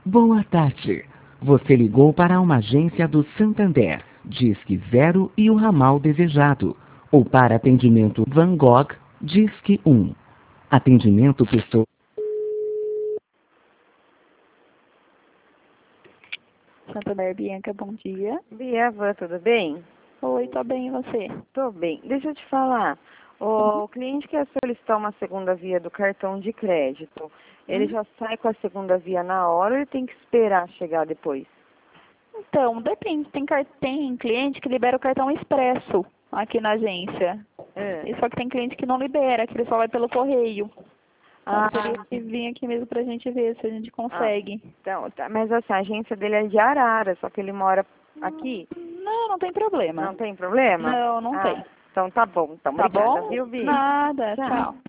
Boa tarde. Você ligou para uma agência do Santander, Disque 0 e o ramal desejado. Ou para atendimento Van Gogh, Disque 1. Atendimento pessoa. Santander, Bianca, bom dia. Biava, tudo bem? Oi, tô bem, e você? Tô bem. Deixa eu te falar. O cliente quer solicitar uma segunda via do cartão de crédito. Ele já sai com a segunda via na hora ou ele tem que esperar chegar depois? Então, depende. Tem cliente que libera o cartão expresso aqui na agência. E só que tem cliente que não libera, que ele só vai pelo correio. Então, teria que vir aqui mesmo pra gente ver se a gente consegue. Então, tá. Mas assim, a agência dele é de Arara, só que ele mora aqui. Não, não tem problema. Não tem problema? Não, não tem. Então tá bom. Então, Tá obrigada, bom? viu, Bi? Nada, tchau.